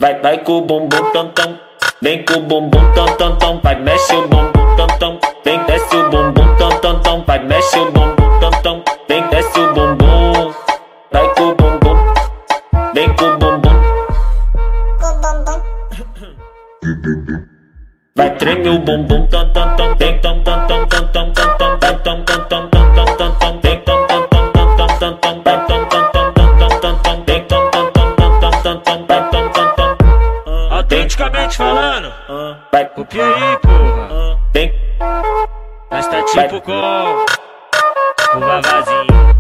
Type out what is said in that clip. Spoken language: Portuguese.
vai com o bumbum tam tam, vem com o bumbum tam tam tam, vai mexe o bumbum tam tam, vem desce o bumbum tam tam tam, vai mexe o bumbum tam tam, vem desce o bumbum, vai com o bumbum, vem com o bumbum, vai treme o bumbum tam tam tam, vem tam tam tam tam tam tam tam tam tam tam tam tam tam tam, vem tam tam tam tam tam tam tam tam tam tam tam tam tam, vem tam tam tam tam tam tam tam tam tam tam. Autenticamente falando, Vai, copia aí, porra. vem, Nós tá tipo com o Vavazinho.